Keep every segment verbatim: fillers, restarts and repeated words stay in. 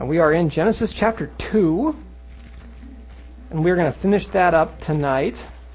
And we are in Genesis chapter two, and we're going to finish that up tonight.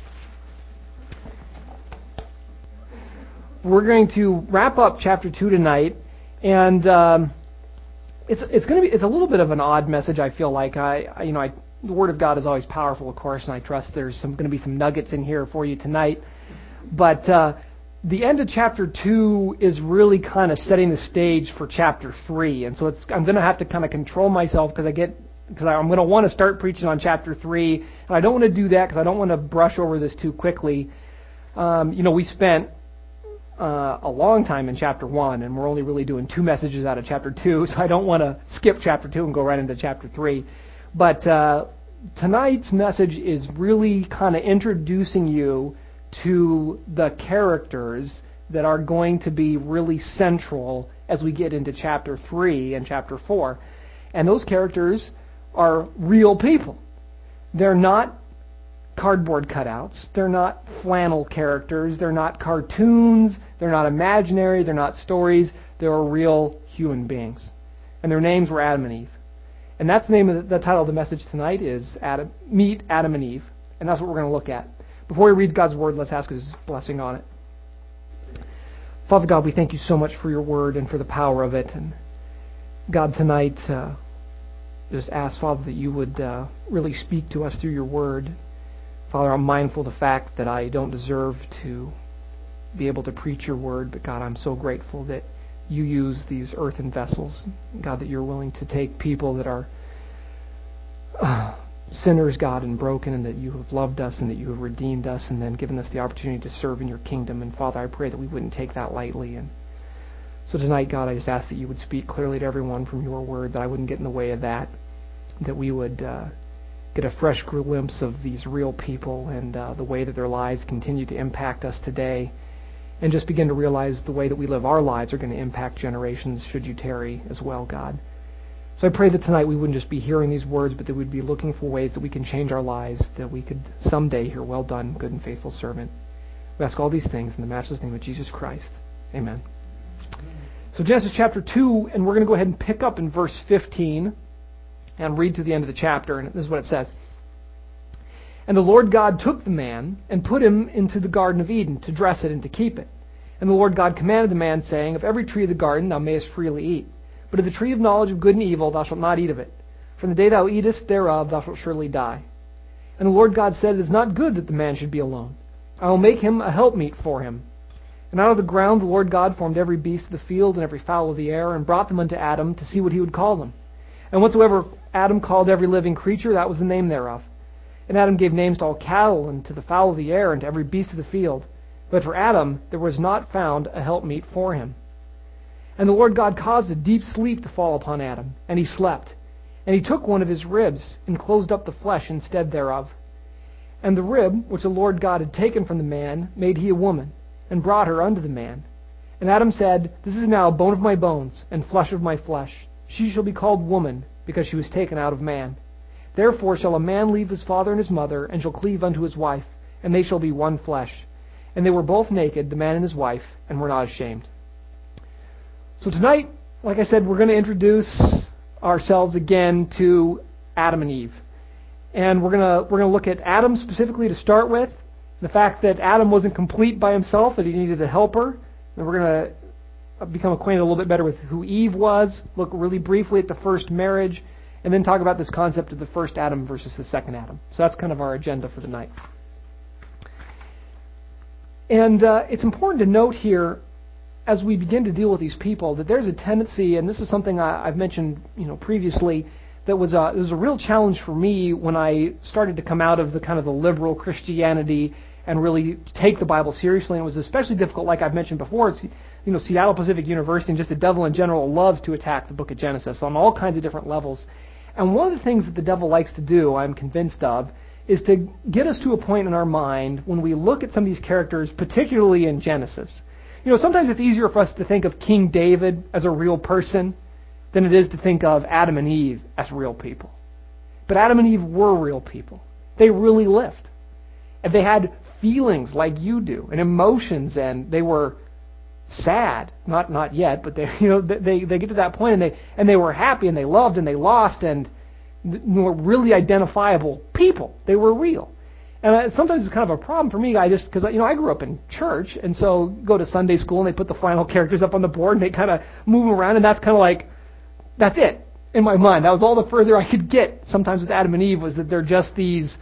We're going to wrap up chapter two tonight, and um, it's it's going to be it's a little bit of an odd message. I feel like I, I you know I, the Word of God is always powerful, of course, and I trust there's some going to be some nuggets in here for you tonight. But uh, the end of chapter two is really kind of setting the stage for chapter three, and so it's I'm going to have to kind of control myself because I get because I'm going to want to start preaching on chapter three, and I don't want to do that because I don't want to brush over this too quickly. Um, you know, we spent uh, a long time in chapter one, and we're only really doing two messages out of chapter two, so I don't want to skip chapter two and go right into chapter three. But uh, tonight's message is really kind of introducing you to the characters that are going to be really central as we get into chapter three and chapter four. And those characters are real people. They're not cardboard cutouts. They're not flannel characters. They're not cartoons. They're not imaginary. They're not stories. They're real human beings. And their names were Adam and Eve. And that's the name of the, the title of the message tonight is Adam, Meet Adam and Eve. And that's what we're going to look at. Before we read God's Word, let's ask His blessing on it. Father God, we thank you so much for your Word and for the power of it. And God, tonight, uh, just ask, Father, that you would uh, really speak to us through your Word. Father, I'm mindful of the fact that I don't deserve to be able to preach your Word, but God, I'm so grateful that you use these earthen vessels. God, that you're willing to take people that are Uh, sinners, God, and broken, and that you have loved us and that you have redeemed us and then given us the opportunity to serve in your kingdom. And Father, I pray that we wouldn't take that lightly. And so tonight, God, I just ask that you would speak clearly to everyone from your word, that I wouldn't get in the way of that, that we would uh, get a fresh glimpse of these real people and uh, the way that their lives continue to impact us today, and just begin to realize the way that we live our lives are going to impact generations should you tarry as well, God. So I pray that tonight we wouldn't just be hearing these words, but that we'd be looking for ways that we can change our lives, that we could someday hear, well done, good and faithful servant. We ask all these things in the matchless name of Jesus Christ. Amen. So Genesis chapter two, and we're going to go ahead and pick up in verse fifteen and read to the end of the chapter, and this is what it says. And the Lord God took the man and put him into the Garden of Eden to dress it and to keep it. And the Lord God commanded the man, saying, of every tree of the garden thou mayest freely eat, but of the tree of knowledge of good and evil thou shalt not eat of it. From the day thou eatest thereof thou shalt surely die. And the Lord God said, it is not good that the man should be alone. I will make him a helpmeet for him. And out of the ground the Lord God formed every beast of the field and every fowl of the air, and brought them unto Adam to see what he would call them. And whatsoever Adam called every living creature, that was the name thereof. And Adam gave names to all cattle, and to the fowl of the air, and to every beast of the field. But for Adam there was not found a helpmeet for him. And the Lord God caused a deep sleep to fall upon Adam, and he slept. And he took one of his ribs, and closed up the flesh instead thereof. And the rib, which the Lord God had taken from the man, made he a woman, and brought her unto the man. And Adam said, this is now bone of my bones, and flesh of my flesh. She shall be called woman, because she was taken out of man. Therefore shall a man leave his father and his mother, and shall cleave unto his wife, and they shall be one flesh. And they were both naked, the man and his wife, and were not ashamed. So tonight, like I said, we're going to introduce ourselves again to Adam and Eve. And we're going to we're going to look at Adam specifically to start with, the fact that Adam wasn't complete by himself, that he needed a helper. And we're going to become acquainted a little bit better with who Eve was, look really briefly at the first marriage, and then talk about this concept of the first Adam versus the second Adam. So that's kind of our agenda for tonight. And uh, it's important to note here, as we begin to deal with these people, that there's a tendency, and this is something I, I've mentioned, you know, previously, that was a, it was a real challenge for me when I started to come out of the kind of the liberal Christianity and really take the Bible seriously. And it was especially difficult, like I've mentioned before. It's, you know, Seattle Pacific University and just the devil in general loves to attack the book of Genesis on all kinds of different levels. And one of the things that the devil likes to do, I'm convinced of, is to get us to a point in our mind when we look at some of these characters, particularly in Genesis. You know, sometimes it's easier for us to think of King David as a real person than it is to think of Adam and Eve as real people. But Adam and Eve were real people. They really lived. And they had feelings like you do, and emotions, and they were sad, not not yet, but they you know they they get to that point and they and they were happy and they loved and they lost and were really identifiable people. They were real. And sometimes it's kind of a problem for me. I just because you know I grew up in church, and so go to Sunday school and they put the final characters up on the board and they kind of move them around, and that's kind of like that's it in my mind. That was all the further I could get. Sometimes with Adam and Eve was that they're just these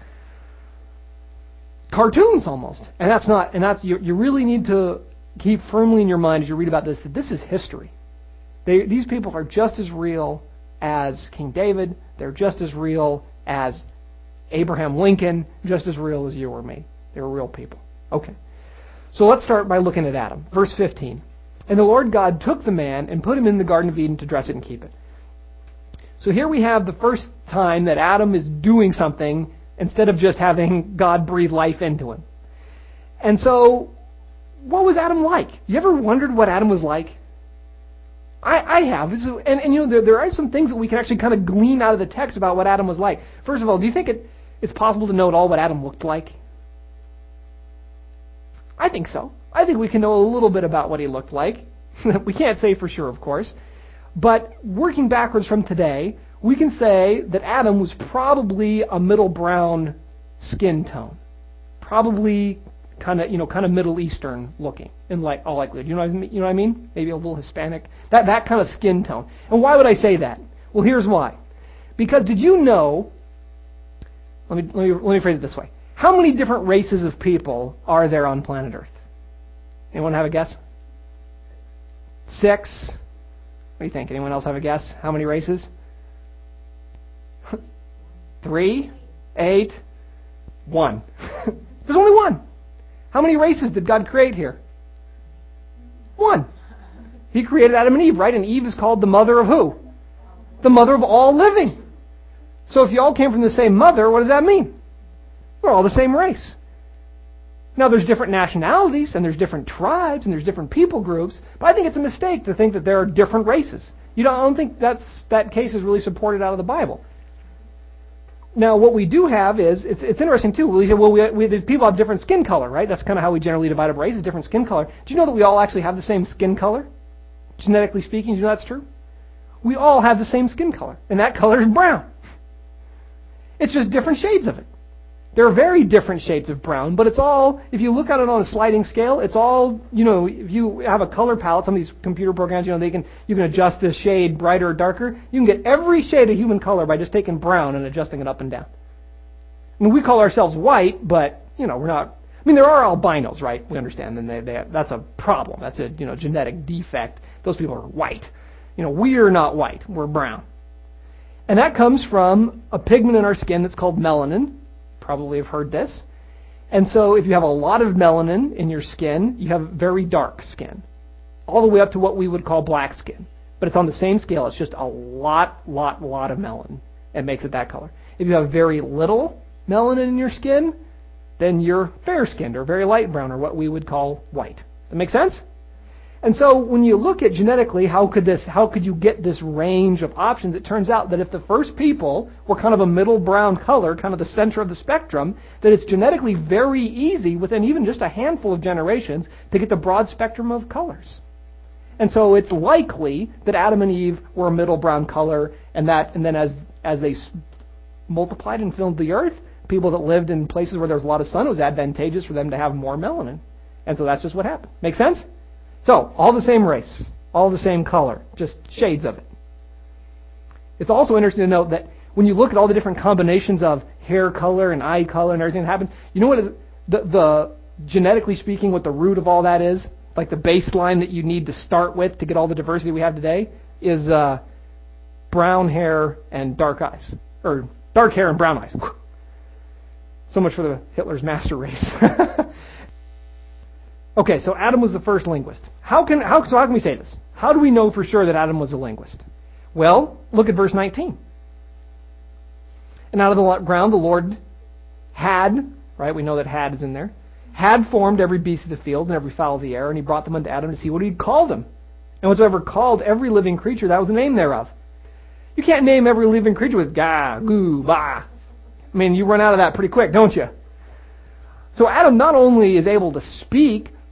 cartoons almost, and that's not. And that's you. You really need to keep firmly in your mind as you read about this that this is history. They, these people are just as real as King David. They're just as real as Abraham Lincoln, just as real as you or me. They were real people. Okay. So let's start by looking at Adam. Verse fifteen. And the Lord God took the man and put him in the Garden of Eden to dress it and keep it. So here we have the first time that Adam is doing something instead of just having God breathe life into him. And so, what was Adam like? You ever wondered what Adam was like? I, I have. And, and you know, there, there are some things that we can actually kind of glean out of the text about what Adam was like. First of all, do you think it, it's possible to know at all what Adam looked like? I think so. I think we can know a little bit about what he looked like. We can't say for sure, of course. But working backwards from today, we can say that Adam was probably a middle brown skin tone. Probably kind of, you know, kind of Middle Eastern looking in like all likelihood. You know what I mean? You know what I mean? Maybe a little Hispanic. That that kind of skin tone. And why would I say that? Well, here's why. Because did you know? Let me let me let me phrase it this way. How many different races of people are there on planet Earth? Anyone have a guess? Six. What do you think? Anyone else have a guess? How many races? Three? Eight? One. There's only one. How many races did God create here? One. He created Adam and Eve, right? And Eve is called the mother of who? The mother of all living. So if you all came from the same mother, what does that mean? We're all the same race. Now there's different nationalities, and there's different tribes, and there's different people groups, but I think it's a mistake to think that there are different races. You don't, I don't think that's, that case is really supported out of the Bible. Now, what we do have is, it's, it's interesting too, we say, well, we, we, people have different skin color, right? That's kind of how we generally divide up races, different skin color. Do you know that we all actually have the same skin color? Genetically speaking, do you know that's true? We all have the same skin color, and that color is brown. It's just different shades of it. There are very different shades of brown, but it's all, if you look at it on a sliding scale, it's all, you know, if you have a color palette, some of these computer programs, you know, they can, you can adjust the shade brighter or darker. You can get every shade of human color by just taking brown and adjusting it up and down. I mean, we call ourselves white, but, you know, we're not, I mean, there are albinos, right? We understand, and they, they, that's a problem. That's a, you know, genetic defect. Those people are white. You know, we're not white. We're brown. And that comes from a pigment in our skin that's called melanin. Probably have heard this. And so if you have a lot of melanin in your skin, you have very dark skin. All the way up to what we would call black skin. But it's on the same scale. It's just a lot, lot, lot of melanin. And makes it that color. If you have very little melanin in your skin, then you're fair-skinned or very light brown or what we would call white. That make sense? And so when you look at genetically, how could this, how could you get this range of options? It turns out that if the first people were kind of a middle brown color, kind of the center of the spectrum, that it's genetically very easy within even just a handful of generations to get the broad spectrum of colors. And so it's likely that Adam and Eve were a middle brown color, and that, and then as as they multiplied and filled the earth, people that lived in places where there was a lot of sun, it was advantageous for them to have more melanin. And so that's just what happened. Make sense? So, all the same race, all the same color, just shades of it. It's also interesting to note that when you look at all the different combinations of hair color and eye color and everything that happens, you know what is, the, the genetically speaking, what the root of all that is? Like the baseline that you need to start with to get all the diversity we have today is uh, brown hair and dark eyes. Or dark hair and brown eyes. So much for the Hitler's master race. Okay, so Adam was the first linguist. How can how so how can we say this? How do we know for sure that Adam was a linguist? Well, look at verse nineteen. And out of the ground the Lord had, right, we know that had is in there, had formed every beast of the field and every fowl of the air, and he brought them unto Adam to see what he'd call them. And whatsoever called every living creature, that was the name thereof. You can't name every living creature with ga, goo, ba. I mean, you run out of that pretty quick, don't you? So Adam not only is able to speak,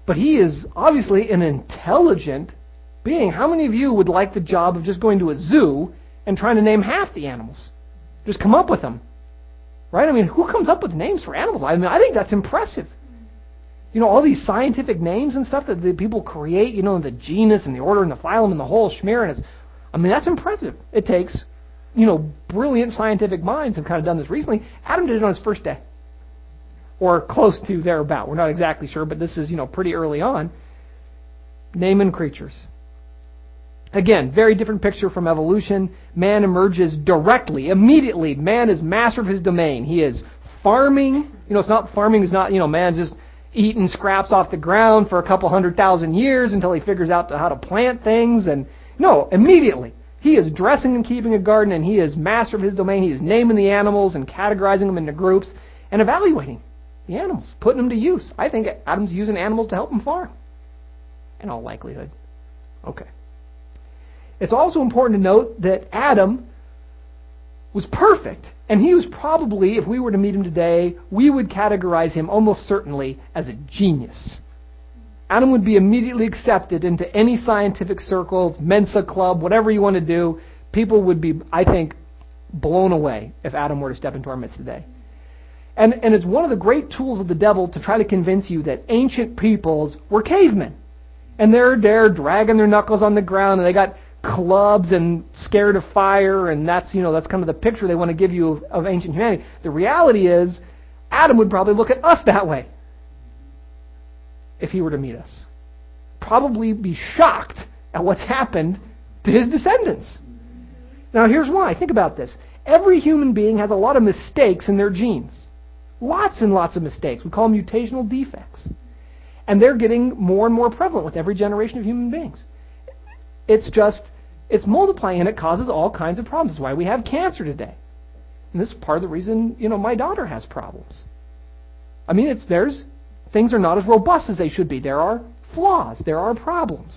But he is obviously an intelligent being. How many of you would like the job of just going to a zoo and trying to name half the animals? Just come up with them. Right? I mean, who comes up with names for animals? I mean, I think that's impressive. You know, all these scientific names and stuff that the people create, you know, the genus and the order and the phylum and the whole schmear, and it's, I mean, that's impressive. It takes, you know, brilliant scientific minds have kind of done this recently. Adam did it on his first day. Or close to thereabout. We're not exactly sure, but this is, you know, pretty early on. Naming creatures. Again, very different picture from evolution. Man emerges directly, immediately. Man is master of his domain. He is farming. You know, it's not farming is not, you know, man's just eating scraps off the ground for a couple hundred thousand years until he figures out how to plant things. And no, immediately. He is dressing and keeping a garden, and he is master of his domain. He is naming the animals and categorizing them into groups and evaluating the animals, putting them to use. I think Adam's using animals to help him farm. In all likelihood. Okay. It's also important to note that Adam was perfect. And he was probably, if we were to meet him today, we would categorize him almost certainly as a genius. Adam would be immediately accepted into any scientific circles, Mensa Club, whatever you want to do. People would be, I think, blown away if Adam were to step into our midst today. And, and it's one of the great tools of the devil to try to convince you that ancient peoples were cavemen. And they're there dragging their knuckles on the ground, and they got clubs and scared of fire, and that's, you know, that's kind of the picture they want to give you of, of ancient humanity. The reality is, Adam would probably look at us that way if he were to meet us. Probably be shocked at what's happened to his descendants. Now here's why. Think about this. Every human being has a lot of mistakes in their genes. Lots and lots of mistakes. We call them mutational defects. And they're getting more and more prevalent with every generation of human beings. It's just, it's multiplying, and it causes all kinds of problems. That's why we have cancer today. And this is part of the reason, you know, my daughter has problems. I mean, it's there's things are not as robust as they should be. There are flaws. There are problems.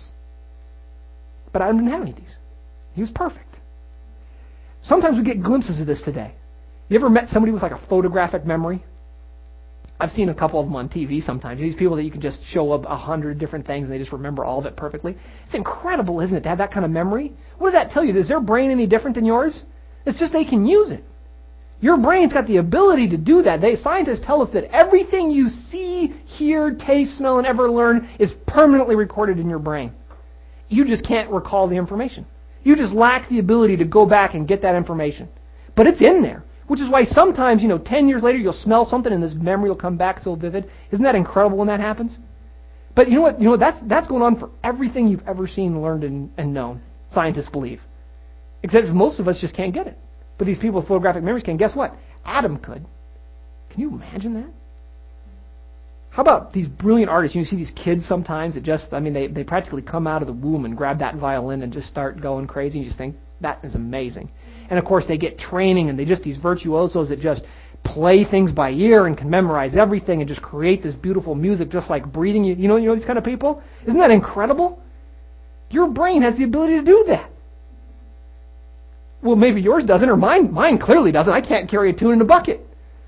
But Adam didn't have any of these. He was perfect. Sometimes we get glimpses of this today. You ever met somebody with like a photographic memory? I've seen a couple of them on T V sometimes. These people that you can just show up a hundred different things and they just remember all of it perfectly. It's incredible, isn't it, to have that kind of memory? What does that tell you? Is their brain any different than yours? It's just they can use it. Your brain's got the ability to do that. They, scientists tell us that everything you see, hear, taste, smell, and ever learn is permanently recorded in your brain. You just can't recall the information. You just lack the ability to go back and get that information. But it's in there. Which is why sometimes, you know, ten years later you'll smell something and this memory will come back so vivid. Isn't that incredible when that happens? But you know what? You know that's that's going on for everything you've ever seen, learned, and, and known. Scientists believe. Except most of us just can't get it. But these people with photographic memories can. Guess what? Adam could. Can you imagine that? How about these brilliant artists? You see these kids sometimes that just, I mean, they, they practically come out of the womb and grab that violin and just start going crazy. And you just think, that is amazing. And of course they get training and they just, these virtuosos that just play things by ear and can memorize everything and just create this beautiful music just like breathing. You, you know, you know these kind of people? Isn't that incredible? Your brain has the ability to do that. Well, maybe yours doesn't, or mine, mine clearly doesn't. I can't carry a tune in a bucket.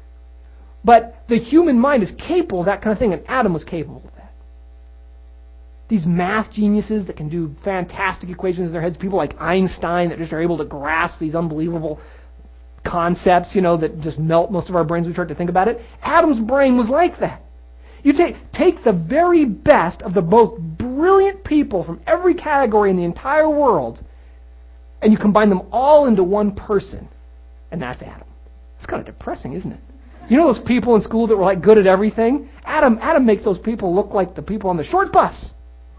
But the human mind is capable of that kind of thing, and Adam was capable of that. These math geniuses that can do fantastic equations in their heads, people like Einstein that just are able to grasp these unbelievable concepts, you know, that just melt most of our brains when we start to think about it. Adam's brain was like that. You take, take the very best of the most brilliant people from every category in the entire world, and you combine them all into one person, and that's Adam. It's kind of depressing, isn't it? You know those people in school that were like good at everything? Adam, Adam makes those people look like the people on the short bus.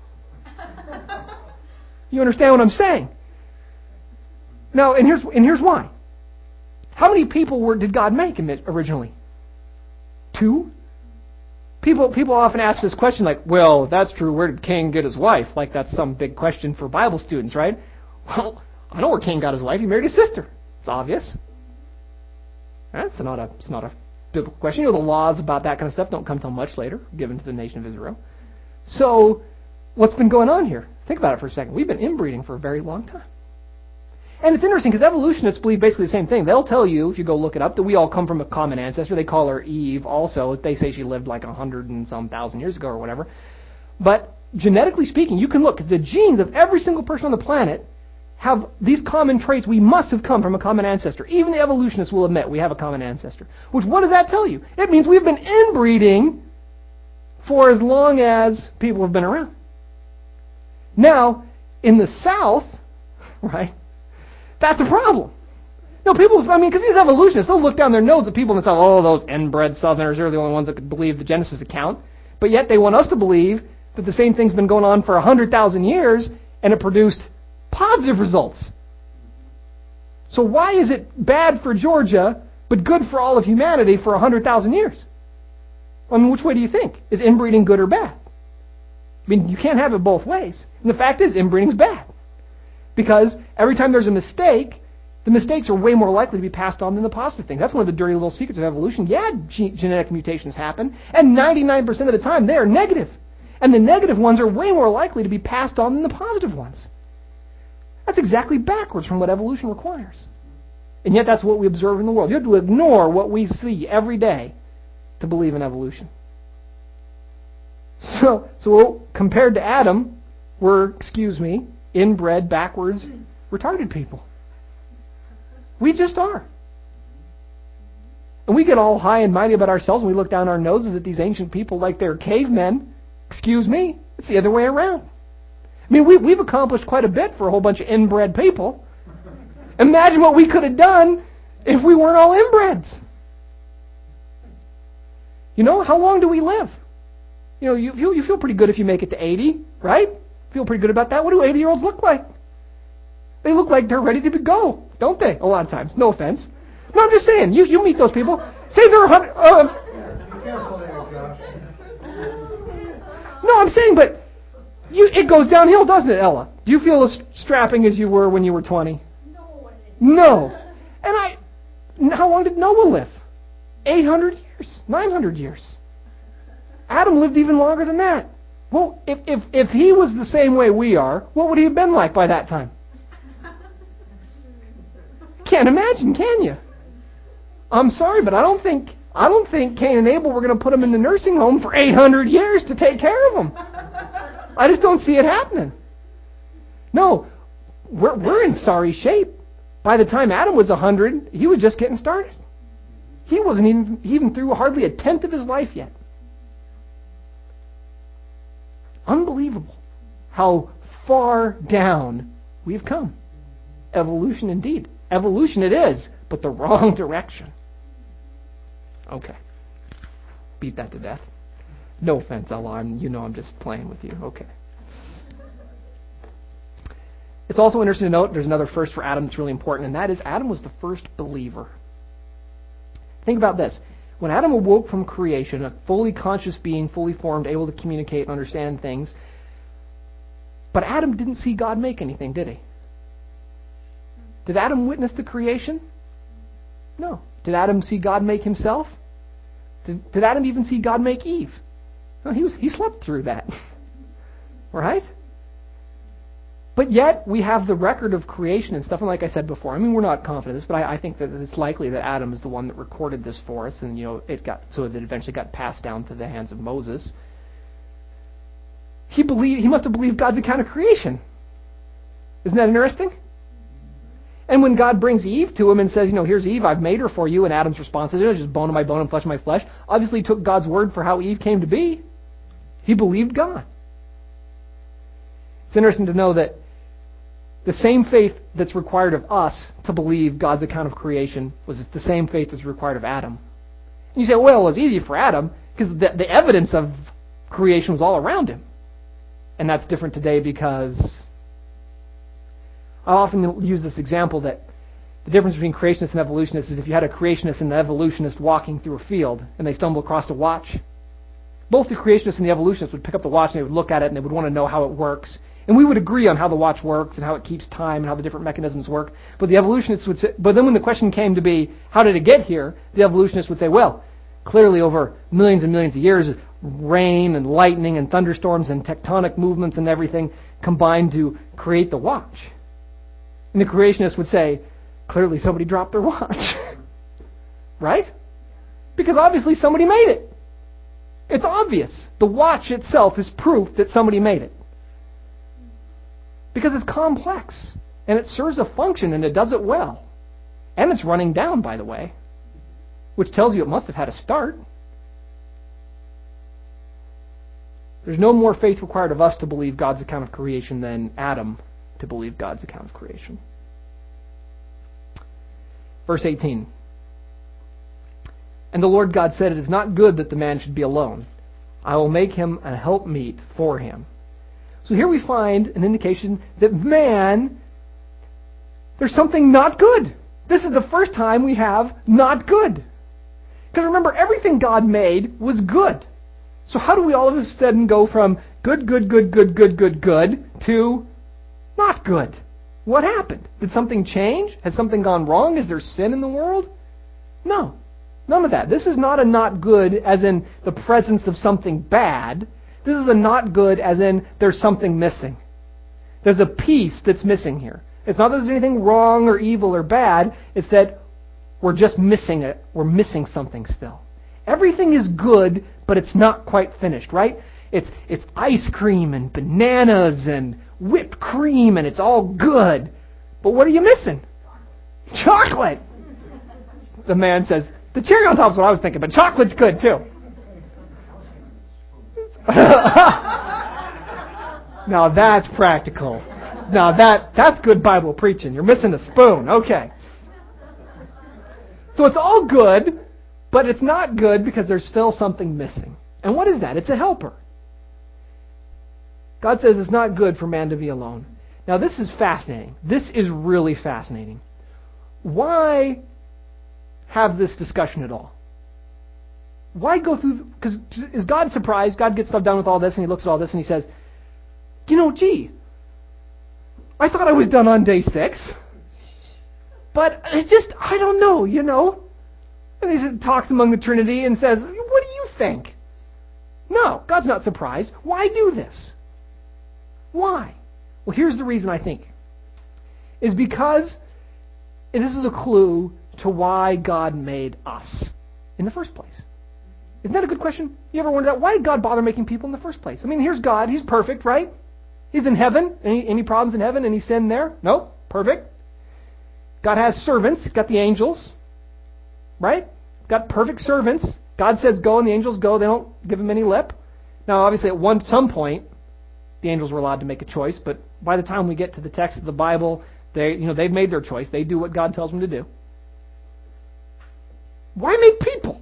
You understand what I'm saying? Now, and here's and here's why. How many people were did God make originally? Two? People people often ask this question like, well, that's true, where did Cain get his wife? Like that's some big question for Bible students, right? Well, I know where Cain got his wife. He married his sister. It's obvious. That's not a it's not a biblical question. You know, the laws about that kind of stuff don't come till much later, given to the nation of Israel. So, what's been going on here? Think about it for a second. We've been inbreeding for a very long time. And it's interesting because evolutionists believe basically the same thing. They'll tell you, if you go look it up, that we all come from a common ancestor. They call her Eve also. They say she lived like a hundred and some thousand years ago or whatever. But genetically speaking, you can look, because the genes of every single person on the planet have these common traits. We must have come from a common ancestor. Even the evolutionists will admit we have a common ancestor. Which, what does that tell you? It means we've been inbreeding for as long as people have been around. Now, in the South, right, that's a problem. No, people, I mean, because these evolutionists, they'll look down their nose at people and say, oh, those inbred Southerners are the only ones that could believe the Genesis account. But yet they want us to believe that the same thing's been going on for one hundred thousand years and it produced positive results. So why is it bad for Georgia but good for all of humanity for one hundred thousand years? I mean, which way do you think? Is inbreeding good or bad? I mean, you can't have it both ways. And the fact is, inbreeding is bad. Because every time there's a mistake, the mistakes are way more likely to be passed on than the positive thing. That's one of the dirty little secrets of evolution. Yeah, ge- genetic mutations happen, and ninety-nine percent of the time they are negative. And the negative ones are way more likely to be passed on than the positive ones. That's exactly backwards from what evolution requires. And yet that's what we observe in the world. You have to ignore what we see every day to believe in evolution. So, so compared to Adam, we're, excuse me, inbred, backwards, retarded people. We just are. And we get all high and mighty about ourselves and we look down our noses at these ancient people like they're cavemen. Excuse me, it's the other way around. I mean, we, we've accomplished quite a bit for a whole bunch of inbred people. Imagine what we could have done if we weren't all inbreds. You know, how long do we live? You know, you feel, you feel pretty good if you make it to eighty, right? Feel pretty good about that. What do eighty-year-olds look like? They look like they're ready to go, don't they? A lot of times. No offense. No, I'm just saying. You you meet those people. Say they're a hundred. Uh, no, I'm saying, but you, it goes downhill, doesn't it, Ella? Do you feel as strapping as you were when you were twenty? No. No. And I. How long did Noah live? eight hundred years. nine hundred years. Adam lived even longer than that. Well, if if if he was the same way we are, what would he have been like by that time? Can't imagine, can you? I'm sorry, but I don't think I don't think Cain and Abel were going to put him in the nursing home for eight hundred years to take care of him. I just don't see it happening. No, we're we're in sorry shape. By the time Adam was one hundred, he was just getting started. He wasn't even even through hardly a tenth of his life yet. Unbelievable how far down we've come. Evolution indeed. Evolution it is, but the wrong direction. Okay. Beat that to death. No offense, Ella. I'm, you know I'm just playing with you. Okay. It's also interesting to note there's another first for Adam that's really important, and that is Adam was the first believer. Think about this. When Adam awoke from creation, a fully conscious being, fully formed, able to communicate and understand things, but Adam didn't see God make anything, did he? Did Adam witness the creation? No. Did Adam see God make himself? Did, did Adam even see God make Eve? No, he was he slept through that. Right? But yet, we have the record of creation and stuff, and like I said before, I mean, we're not confident of this, but I, I think that it's likely that Adam is the one that recorded this for us, and, you know, it got, so that it eventually got passed down to the hands of Moses. He believed, he must have believed God's account of creation. Isn't that interesting? And when God brings Eve to him and says, you know, here's Eve, I've made her for you, and Adam's response is, it's just bone of my bone and flesh of my flesh, obviously he took God's word for how Eve came to be. He believed God. It's interesting to know that the same faith that's required of us to believe God's account of creation was the same faith that's required of Adam. And you say, well, it was easy for Adam because the, the evidence of creation was all around him. And that's different today because I often use this example that the difference between creationists and evolutionists is if you had a creationist and an evolutionist walking through a field and they stumble across a watch, both the creationist and the evolutionist would pick up the watch and they would look at it and they would want to know how it works. And we would agree on how the watch works and how it keeps time and how the different mechanisms work. But the evolutionists would say, but then when the question came to be, how did it get here? The evolutionists would say, well, clearly over millions and millions of years, rain and lightning and thunderstorms and tectonic movements and everything combined to create the watch. And the creationists would say, clearly somebody dropped their watch. Right? Because obviously somebody made it. It's obvious. The watch itself is proof that somebody made it. Because it's complex. And it serves a function and it does it well. And it's running down, by the way. Which tells you it must have had a start. There's no more faith required of us to believe God's account of creation than Adam to believe God's account of creation. Verse eighteen. And the Lord God said, it is not good that the man should be alone. I will make him a helpmeet for him. So here we find an indication that man, there's something not good. This is the first time we have not good. Because remember, everything God made was good. So how do we all of a sudden go from good, good, good, good, good, good, good to not good? What happened? Did something change? Has something gone wrong? Is there sin in the world? No. None of that. This is not a not good as in the presence of something bad. This is a not good as in there's something missing. There's a piece that's missing here. It's not that there's anything wrong or evil or bad. It's that we're just missing it. We're missing something still. Everything is good, but it's not quite finished, right? It's it's ice cream and bananas and whipped cream, and it's all good. But what are you missing? Chocolate! The man says, the cherry on top is what I was thinking, but chocolate's good too. Now that's practical. Now that that's good Bible preaching. You're missing a spoon. Okay. So it's all good, but it's not good because there's still something missing. And what is that? It's a helper. God says it's not good for man to be alone. Now this is fascinating. This is really fascinating. Why have this discussion at all? Why go through... Because is God surprised? God gets stuff done with all this and he looks at all this and he says, you know, gee, I thought I was done on day six. But it's just, I don't know, you know. And he talks among the Trinity and says, what do you think? No, God's not surprised. Why do this? Why? Well, here's the reason I think. Is because, and this is a clue to why God made us in the first place. Isn't that a good question? You ever wonder that? Why did God bother making people in the first place? I mean, here's God. He's perfect, right? He's in heaven. Any, any problems in heaven? Any sin there? No? Perfect. God has servants. Got the angels. Right? Got perfect servants. God says go and the angels go. They don't give him any lip. Now, obviously, at one some point, the angels were allowed to make a choice. But by the time we get to the text of the Bible, they, you know, they've made their choice. They do what God tells them to do. Why make people?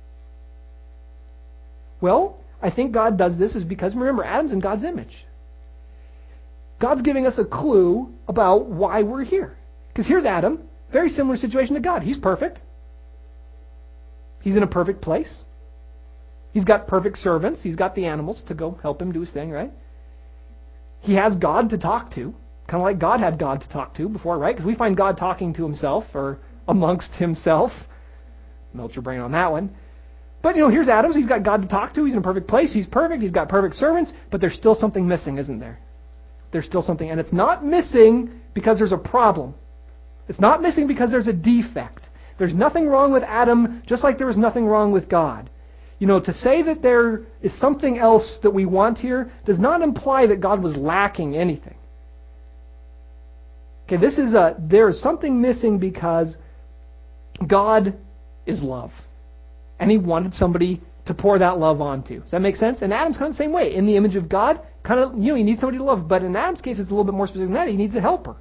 Well, I think God does this is because, remember, Adam's in God's image. God's giving us a clue about why we're here. Because here's Adam, very similar situation to God. He's perfect. He's in a perfect place. He's got perfect servants. He's got the animals to go help him do his thing, right? He has God to talk to, kind of like God had God to talk to before, right? Because we find God talking to himself or amongst himself. Melt your brain on that one. But, you know, here's Adam. So he's got God to talk to. He's in a perfect place. He's perfect. He's got perfect servants. But there's still something missing, isn't there? There's still something. And it's not missing because there's a problem. It's not missing because there's a defect. There's nothing wrong with Adam, just like there was nothing wrong with God. You know, to say that there is something else that we want here does not imply that God was lacking anything. Okay, this is a, there is something missing because God is love. And he wanted somebody to pour that love onto. Does that make sense? And Adam's kind of the same way. In the image of God, kind of, you know, he needs somebody to love. But in Adam's case, it's a little bit more specific than that. He needs a helper.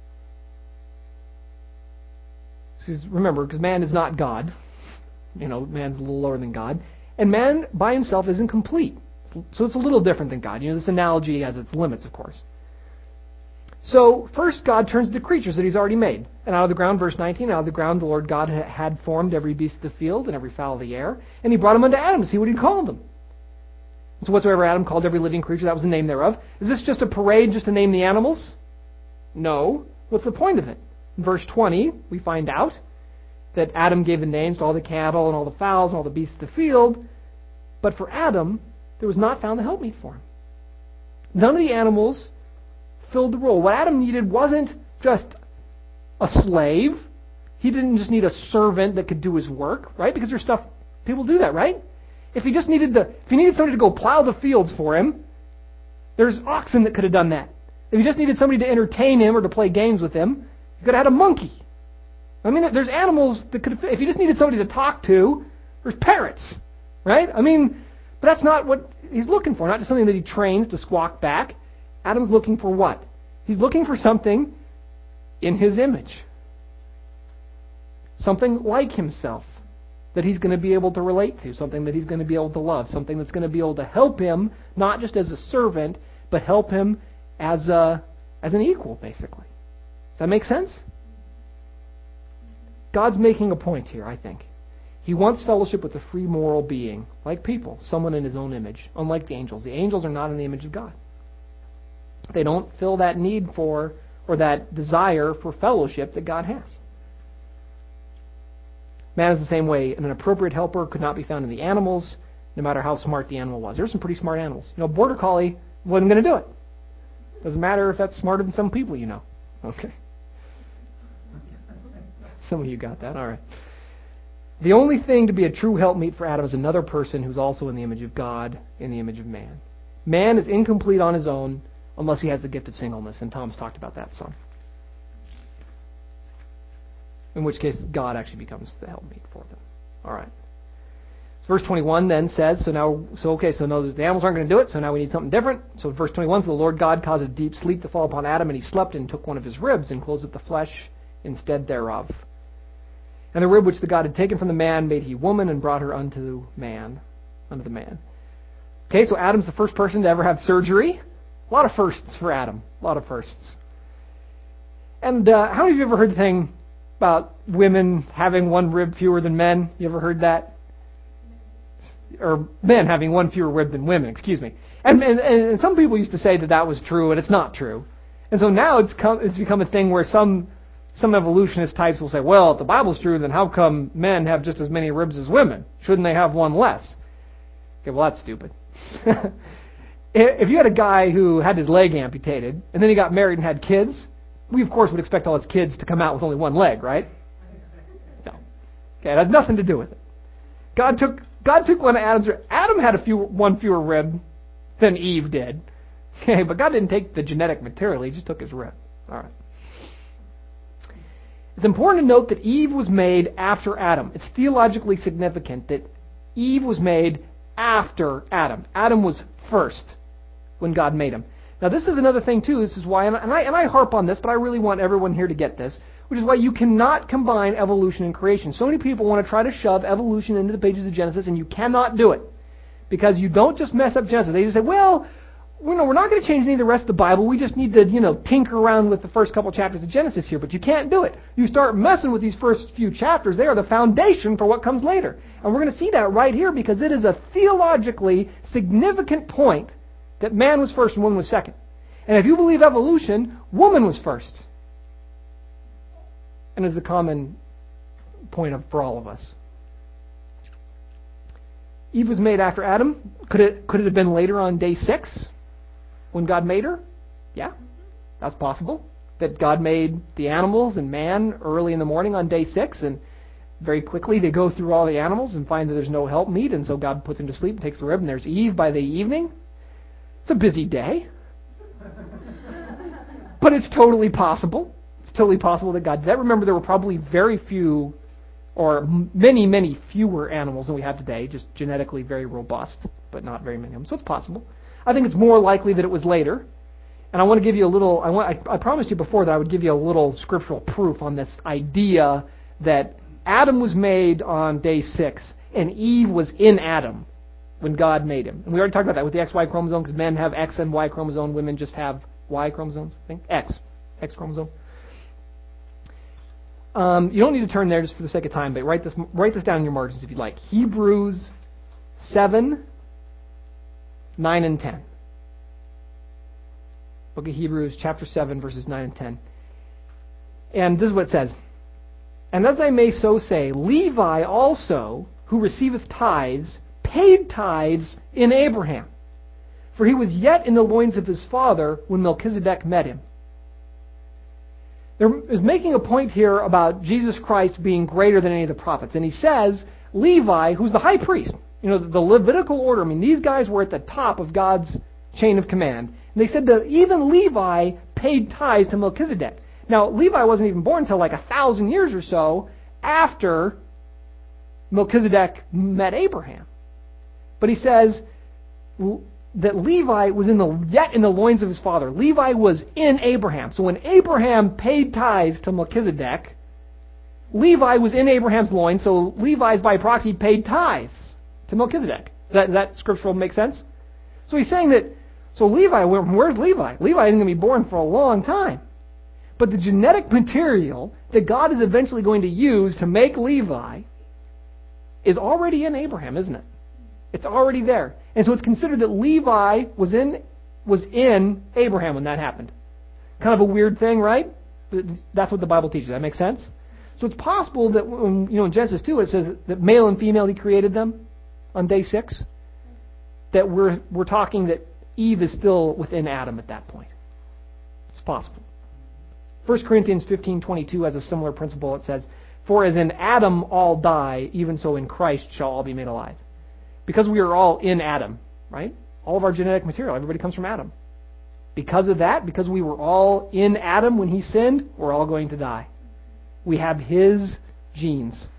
Because remember, because man is not God. You know, man's a little lower than God. And man by himself isn't complete. So it's a little different than God. You know, this analogy has its limits, of course. So first God turns to creatures that he's already made. And out of the ground, verse nineteen, out of the ground the Lord God had formed every beast of the field and every fowl of the air. And he brought them unto Adam to see what he'd call them. So whatsoever Adam called every living creature, that was the name thereof. Is this just a parade just to name the animals? No. What's the point of it? In verse twenty, we find out that Adam gave the names to all the cattle and all the fowls and all the beasts of the field. But for Adam, there was not found the helpmeet for him. None of the animals filled the role. What Adam needed wasn't just a slave. He didn't just need a servant that could do his work, right? Because there's stuff, people do that, right? If he just needed the, if he needed somebody to go plow the fields for him, there's oxen that could have done that. If he just needed somebody to entertain him or to play games with him, he could have had a monkey. I mean, there's animals that could have, if he just needed somebody to talk to, there's parrots, right? I mean, but that's not what he's looking for, not just something that he trains to squawk back. Adam's looking for what? He's looking for something in his image. Something like himself that he's going to be able to relate to, something that he's going to be able to love, something that's going to be able to help him, not just as a servant, but help him as a as an equal, basically. Does that make sense? God's making a point here, I think. He wants fellowship with a free moral being, like people, someone in his own image, unlike the angels. The angels are not in the image of God. They don't fill that need for, or that desire for fellowship that God has. Man is the same way. And an appropriate helper could not be found in the animals, no matter how smart the animal was. There's some pretty smart animals. You know, Border Collie wasn't going to do it. Doesn't matter if that's smarter than some people you know. Okay. Some of you got that. All right. The only thing to be a true helpmeet for Adam is another person who's also in the image of God, in the image of man. Man is incomplete on his own unless he has the gift of singleness, and Tom's talked about that some. In which case, God actually becomes the helpmeet for them. All right. So verse twenty-one then says, so now, so okay, so no, the animals aren't going to do it, so now we need something different. So verse twenty-one, so the Lord God caused a deep sleep to fall upon Adam, and he slept and took one of his ribs and closed up the flesh instead thereof. And the rib which the God had taken from the man made he woman and brought her unto man, unto the man. Okay, so Adam's the first person to ever have surgery. A lot of firsts for Adam. A lot of firsts. And uh, how many of you ever heard the thing about women having one rib fewer than men? You ever heard that? Or men having one fewer rib than women, excuse me. And, and, and some people used to say that that was true, and it's not true. And so now it's come, it's become a thing where some some evolutionist types will say, well, if the Bible's true, then how come men have just as many ribs as women? Shouldn't they have one less? Okay, well, that's stupid. If you had a guy who had his leg amputated, and then he got married and had kids, we, of course, would expect all his kids to come out with only one leg, right? No. Okay, it has nothing to do with it. God took God took one of Adam's ribs. Adam had a few, one fewer rib than Eve did. Okay, but God didn't take the genetic material. He just took his rib. All right. It's important to note that Eve was made after Adam. It's theologically significant that Eve was made after Adam. Adam was first when God made him. Now, this is another thing, too. This is why, and I, and I harp on this, but I really want everyone here to get this, which is why you cannot combine evolution and creation. So many people want to try to shove evolution into the pages of Genesis, and you cannot do it. Because you don't just mess up Genesis. They just say, well, you know, we're not going to change any of the rest of the Bible. We just need to, you know, tinker around with the first couple chapters of Genesis here. But you can't do it. You start messing with these first few chapters, they are the foundation for what comes later. And we're going to see that right here because it is a theologically significant point that man was first and woman was second. And if you believe evolution, woman was first. And is the common point of, for all of us. Eve was made after Adam. Could it, could it have been later on day six when God made her? Yeah, that's possible. That God made the animals and man early in the morning on day six, and very quickly they go through all the animals and find that there's no helpmeet, and so God puts them to sleep and takes the rib, and there's Eve by the evening. It's a busy day. But it's totally possible. It's totally possible that God did that. Remember, there were probably very few, or many, many fewer animals than we have today, just genetically very robust, but not very many of them. So it's possible. I think it's more likely that it was later. And I want to give you a little, I, want, I, I promised you before that I would give you a little scriptural proof on this idea that Adam was made on day six, and Eve was in Adam when God made him. And we already talked about that with the X Y chromosome, because men have X and Y chromosome, women just have Y chromosomes, I think. X. X chromosomes. Um, you don't need to turn there just for the sake of time, but write this write this down in your margins if you'd like. Hebrews seven, nine and ten. Book of Hebrews, chapter seven, verses nine and ten. And this is what it says. And as I may so say, Levi also, who receiveth tithes, paid tithes in Abraham. For he was yet in the loins of his father when Melchizedek met him. There is making a point here about Jesus Christ being greater than any of the prophets. And he says, Levi, who's the high priest, You know, the Levitical order, I mean, these guys were at the top of God's chain of command. And they said that even Levi paid tithes to Melchizedek. Now, Levi wasn't even born until like a thousand years or so after Melchizedek met Abraham. But he says that Levi was in the yet in the loins of his father. Levi was in Abraham. So when Abraham paid tithes to Melchizedek, Levi was in Abraham's loins, so Levi's by proxy paid tithes to Melchizedek. Does that, does that scriptural make sense? So he's saying that, so Levi, where, where's Levi? Levi isn't going to be born for a long time. But the genetic material that God is eventually going to use to make Levi is already in Abraham, isn't it? It's already there. And so it's considered that Levi was in was in Abraham when that happened. Kind of a weird thing, right? That's what the Bible teaches. That makes sense? So it's possible that, when, you know, in Genesis two it says that male and female he created them on day six. That we're we're talking that Eve is still within Adam at that point. It's possible. First Corinthians fifteen twenty-two has a similar principle. It says, "For as in Adam all die, even so in Christ shall all be made alive." Because we are all in Adam, right? All of our genetic material, everybody comes from Adam. Because of that, because we were all in Adam when he sinned, we're all going to die. We have his genes.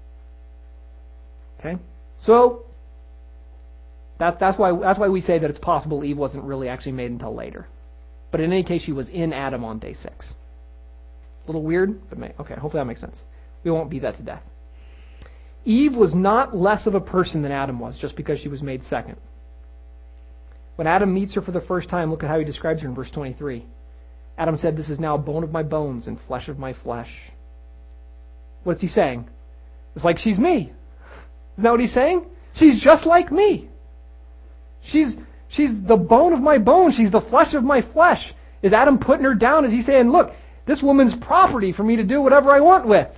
Okay? So, that, that's why that's why we say that it's possible Eve wasn't really actually made until later. But in any case, she was in Adam on day six. A little weird, but may, okay, hopefully that makes sense. We won't beat that to death. Eve was not less of a person than Adam was just because she was made second. When Adam meets her for the first time, look at how he describes her in verse twenty-three. Adam said, "This is now bone of my bones and flesh of my flesh." What's he saying? It's like she's me. Isn't that what he's saying? She's just like me. She's she's the bone of my bone. She's the flesh of my flesh. Is Adam putting her down? Is he saying, look, this woman's property for me to do whatever I want with?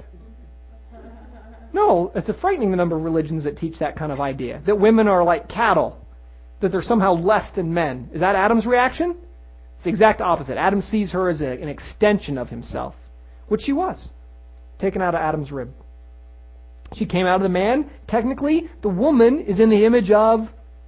No, it's a frightening the number of religions that teach that kind of idea. That women are like cattle. That they're somehow less than men. Is that Adam's reaction? It's the exact opposite. Adam sees her as a, an extension of himself. Which she was. Taken out of Adam's rib. She came out of the man. Technically, the woman is in the image of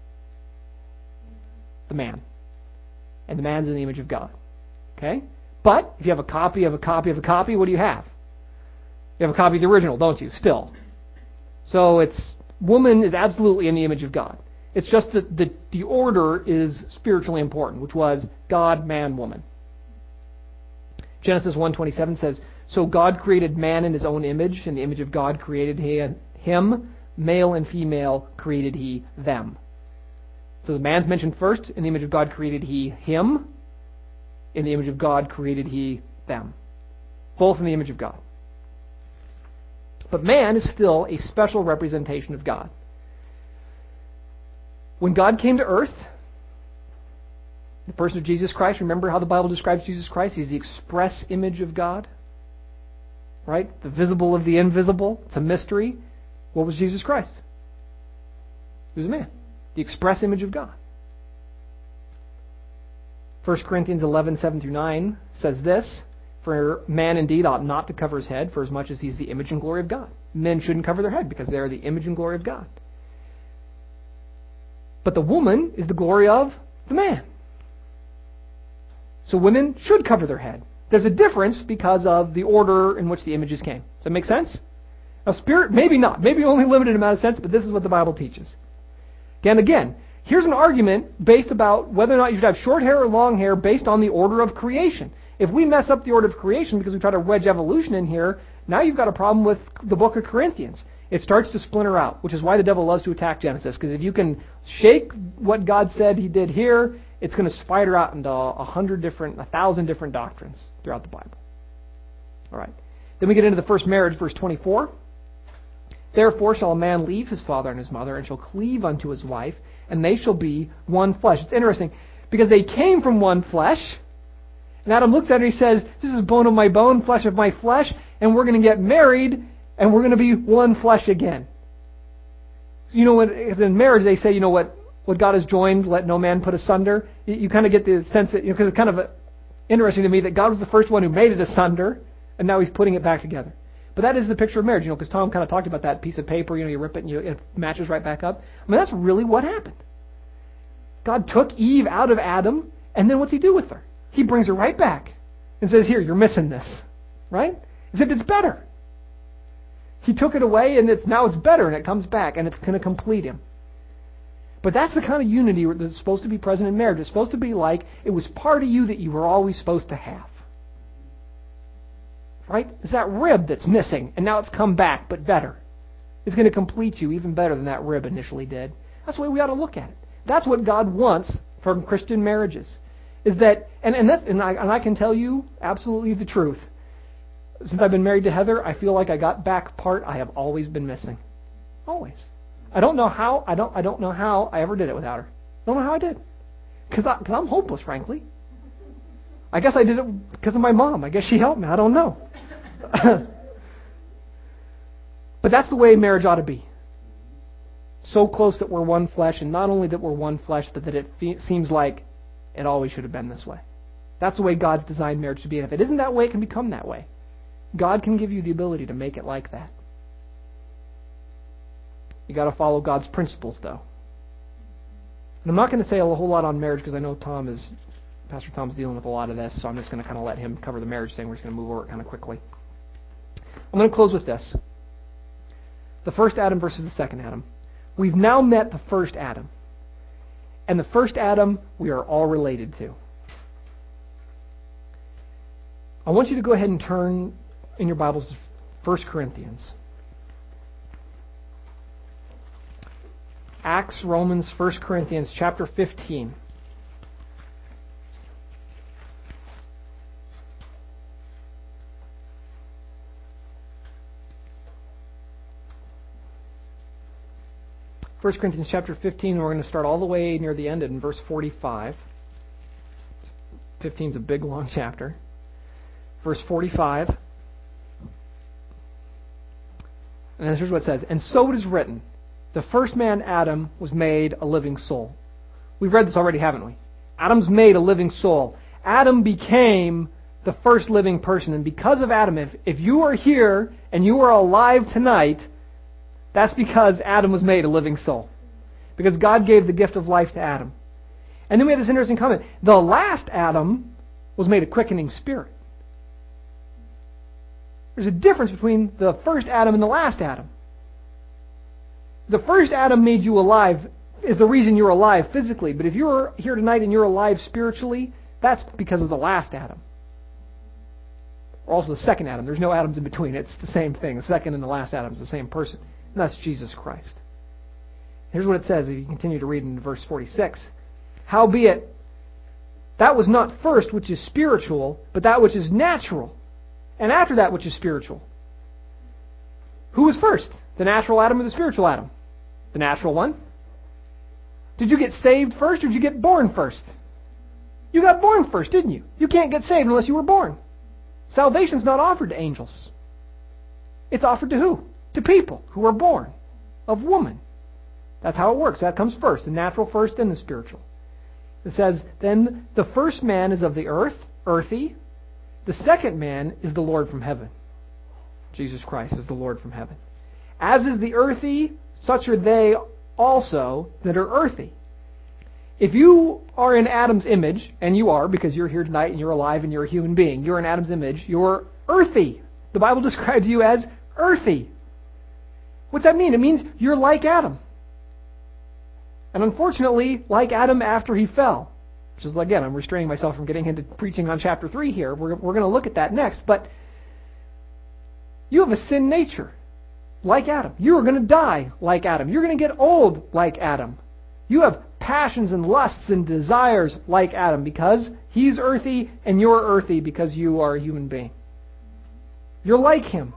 the man. And the man's in the image of God. Okay? But, if you have a copy of a copy of a copy, what do you have? You have a copy of the original, don't you? Still. So it's, woman is absolutely in the image of God. It's just that the, the order is spiritually important, which was God, man, woman. Genesis one twenty-seven says, "So God created man in his own image. In the image of God created he him. Male and female created he them." So the man's mentioned first. In the image of God created he him. In the image of God created he them. Both in the image of God. But man is still a special representation of God. When God came to earth, the person of Jesus Christ, remember how the Bible describes Jesus Christ? He's the express image of God. Right? The visible of the invisible. It's a mystery. What was Jesus Christ? He was a man. The express image of God. First Corinthians eleven, seven through nine says this, "For man indeed ought not to cover his head, for as much as he is the image and glory of God." Men shouldn't cover their head because they are the image and glory of God. But the woman is the glory of the man. So women should cover their head. There's a difference because of the order in which the images came. Does that make sense? Now spirit, maybe not. Maybe only limited amount of sense, but this is what the Bible teaches. Again, again, here's an argument based about whether or not you should have short hair or long hair based on the order of creation. If we mess up the order of creation because we try to wedge evolution in here, now you've got a problem with the book of Corinthians. It starts to splinter out, which is why the devil loves to attack Genesis. Because if you can shake what God said he did here, it's going to spider out into a hundred different, a thousand different doctrines throughout the Bible. All right. Then we get into the first marriage, verse twenty-four. "Therefore shall a man leave his father and his mother, and shall cleave unto his wife, and they shall be one flesh." It's interesting, because they came from one flesh. And Adam looks at her and he says, "This is bone of my bone, flesh of my flesh, and we're going to get married, and we're going to be one flesh again." So, you know, when in marriage they say, you know what, what God has joined, let no man put asunder. You, you kind of get the sense that, you know, because it's kind of a, interesting to me that God was the first one who made it asunder, and now he's putting it back together. But that is the picture of marriage, you know, because Tom kind of talked about that piece of paper, you know, you rip it and you, it matches right back up. I mean, that's really what happened. God took Eve out of Adam, and then what's he do with her? He brings her right back and says, here, you're missing this, right? As if it's better. He took it away, and it's now it's better, and it comes back, and it's going to complete him. But that's the kind of unity that's supposed to be present in marriage. It's supposed to be like it was part of you that you were always supposed to have. Right? It's that rib that's missing, and now it's come back, but better. It's going to complete you even better than that rib initially did. That's the way we ought to look at it. That's what God wants from Christian marriages. Is that, and, and, that, and, I, and I can tell you absolutely the truth. Since I've been married to Heather, I feel like I got back part I have always been missing. Always. I don't know how, I don't, I don't know how I ever did it without her. I don't know how I did. Because I'm hopeless, frankly. I guess I did it because of my mom. I guess she helped me. I don't know. But that's the way marriage ought to be. So close that we're one flesh, and not only that we're one flesh, but that it fe- seems like it always should have been this way. That's the way God's designed marriage to be. And if it isn't that way, it can become that way. God can give you the ability to make it like that. You got to follow God's principles, though. And I'm not going to say a whole lot on marriage because I know Tom is, Pastor Tom's dealing with a lot of this, so I'm just going to kind of let him cover the marriage thing. We're just going to move over it kind of quickly. I'm going to close with this. The first Adam versus the second Adam. We've now met the first Adam. And the first Adam we are all related to. I want you to go ahead and turn in your Bibles to First Corinthians. Acts, Romans, First Corinthians, chapter fifteen. First Corinthians chapter fifteen, we're going to start all the way near the end in verse forty-five. fifteen is a big, long chapter. Verse forty-five. And here's what it says. And so it is written, the first man, Adam, was made a living soul. We've read this already, haven't we? Adam's made a living soul. Adam became the first living person. And because of Adam, if, if you are here and you are alive tonight, that's because Adam was made a living soul. Because God gave the gift of life to Adam. And then we have this interesting comment. The last Adam was made a quickening spirit. There's a difference between the first Adam and the last Adam. The first Adam made you alive is the reason you're alive physically. But if you're here tonight and you're alive spiritually, that's because of the last Adam. Or also the second Adam. There's no Adams in between. It's the same thing. The second and the last Adam is the same person. And that's Jesus Christ. Here's what it says if you continue to read in verse forty-six. Howbeit, that was not first which is spiritual, but that which is natural. And after that which is spiritual. Who was first? The natural Adam or the spiritual Adam? The natural one. Did you get saved first or did you get born first? You got born first, didn't you? You can't get saved unless you were born. Salvation's not offered to angels. It's offered to who? To people who are born of woman. That's how it works. That comes first. The natural first, then the spiritual. It says, then the first man is of the earth, earthy. The second man is the Lord from heaven. Jesus Christ is the Lord from heaven. As is the earthy, such are they also that are earthy. If you are in Adam's image, and you are because you're here tonight and you're alive and you're a human being, you're in Adam's image, you're earthy. The Bible describes you as earthy. What's that mean? It means you're like Adam. And unfortunately, like Adam after he fell. Which is, again, I'm restraining myself from getting into preaching on chapter three here. We're, we're going to look at that next. But you have a sin nature, like Adam. You are going to die like Adam. You're going to get old like Adam. You have passions and lusts and desires like Adam because he's earthy and you're earthy because you are a human being. You're like him.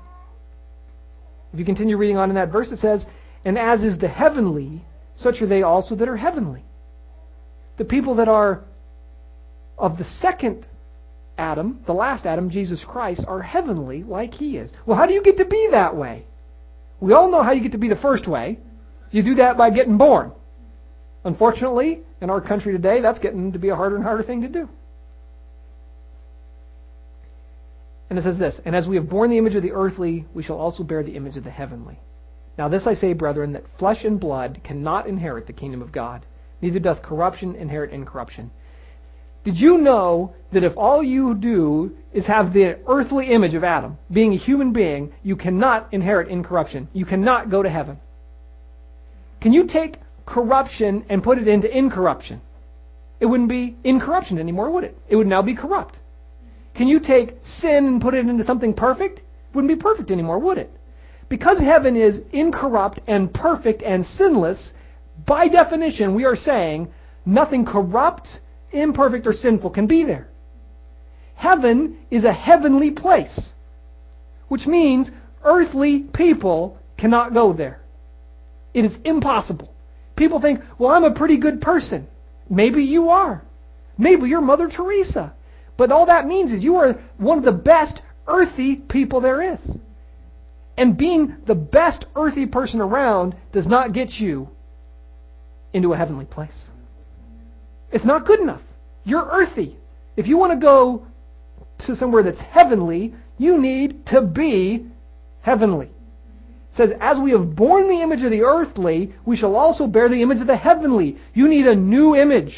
If you continue reading on in that verse, it says, and as is the heavenly, such are they also that are heavenly. The people that are of the second Adam, the last Adam, Jesus Christ, are heavenly like he is. Well, how do you get to be that way? We all know how you get to be the first way. You do that by getting born. Unfortunately, in our country today, that's getting to be a harder and harder thing to do. And it says this, and as we have borne the image of the earthly, we shall also bear the image of the heavenly. Now this I say, brethren, that flesh and blood cannot inherit the kingdom of God, neither doth corruption inherit incorruption. Did you know that if all you do is have the earthly image of Adam, being a human being, you cannot inherit incorruption? You cannot go to heaven. Can you take corruption and put it into incorruption? It wouldn't be incorruption anymore, would it? It would now be corrupt. Can you take sin and put it into something perfect? It wouldn't be perfect anymore, would it? Because heaven is incorrupt and perfect and sinless, by definition we are saying nothing corrupt, imperfect, or sinful can be there. Heaven is a heavenly place, which means earthly people cannot go there. It is impossible. People think, well, I'm a pretty good person. Maybe you are. Maybe you're Mother Teresa. But all that means is you are one of the best earthy people there is. And being the best earthy person around does not get you into a heavenly place. It's not good enough. You're earthy. If you want to go to somewhere that's heavenly, you need to be heavenly. It says, as we have borne the image of the earthly, we shall also bear the image of the heavenly. You need a new image.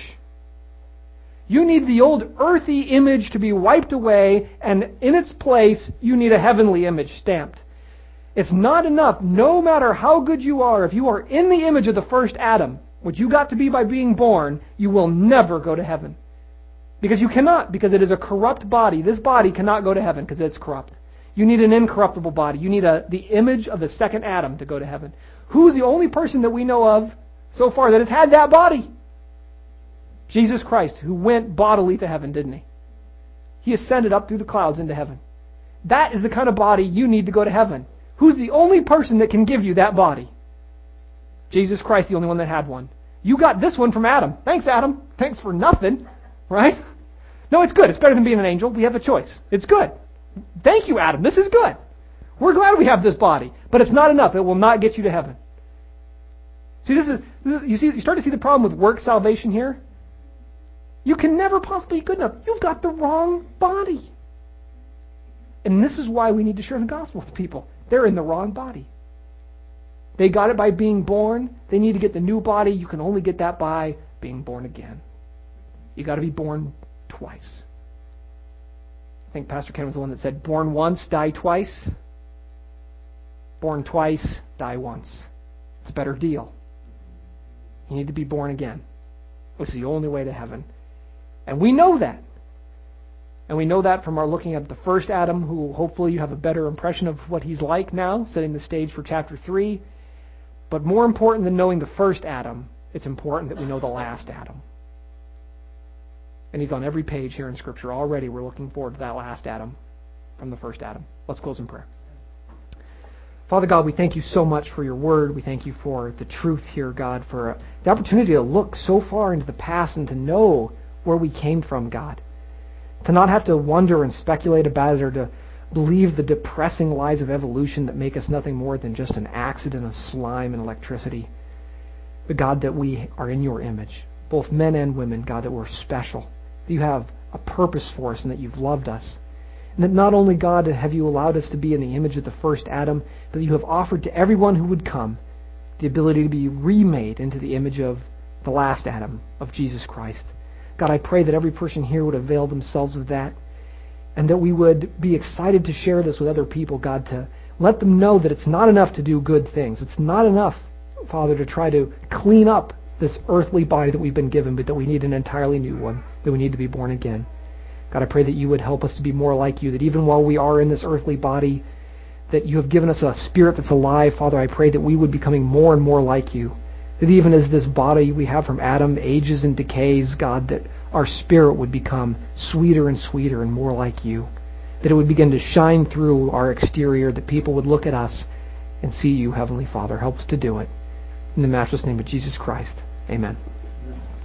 You need the old earthy image to be wiped away, and in its place, you need a heavenly image stamped. It's not enough, no matter how good you are, if you are in the image of the first Adam, which you got to be by being born, you will never go to heaven. Because you cannot, because it is a corrupt body. This body cannot go to heaven because it's corrupt. You need an incorruptible body. You need a, the image of the second Adam to go to heaven. Who's the only person that we know of so far that has had that body? Jesus Christ, who went bodily to heaven, didn't he? He ascended up through the clouds into heaven. That is the kind of body you need to go to heaven. Who's the only person that can give you that body? Jesus Christ, the only one that had one. You got this one from Adam. Thanks, Adam. Thanks for nothing. Right? No, it's good. It's better than being an angel. We have a choice. It's good. Thank you, Adam. This is good. We're glad we have this body. But it's not enough. It will not get you to heaven. See, this is, this is you see, you start to see the problem with work salvation here. You can never possibly be good enough. You've got the wrong body. And this is why we need to share the gospel with people. They're in the wrong body. They got it by being born. They need to get the new body. You can only get that by being born again. You got to be born twice. I think Pastor Ken was the one that said, born once, die twice. Born twice, die once. It's a better deal. You need to be born again. It's the only way to heaven. And we know that. And we know that from our looking at the first Adam, who hopefully you have a better impression of what he's like now, setting the stage for chapter three. But more important than knowing the first Adam, it's important that we know the last Adam. And he's on every page here in Scripture. Already we're looking forward to that last Adam from the first Adam. Let's close in prayer. Father God, we thank you so much for your word. We thank you for the truth here, God, for uh, the opportunity to look so far into the past and to know where we came from, God. To not have to wonder and speculate about it or to believe the depressing lies of evolution that make us nothing more than just an accident of slime and electricity. But God, that we are in your image, both men and women, God, that we're special, that you have a purpose for us and that you've loved us. And that not only, God, have you allowed us to be in the image of the first Adam, but you have offered to everyone who would come the ability to be remade into the image of the last Adam, of Jesus Christ. God, I pray that every person here would avail themselves of that, and that we would be excited to share this with other people, God, to let them know that it's not enough to do good things. It's not enough, Father, to try to clean up this earthly body that we've been given, but that we need an entirely new one, that we need to be born again. God, I pray that you would help us to be more like you, that even while we are in this earthly body, that you have given us a spirit that's alive. Father, I pray that we would be becoming more and more like you, that even as this body we have from Adam ages and decays, God, that our spirit would become sweeter and sweeter and more like you, that it would begin to shine through our exterior, that people would look at us and see you, Heavenly Father. Help us to do it. In the matchless name of Jesus Christ, amen.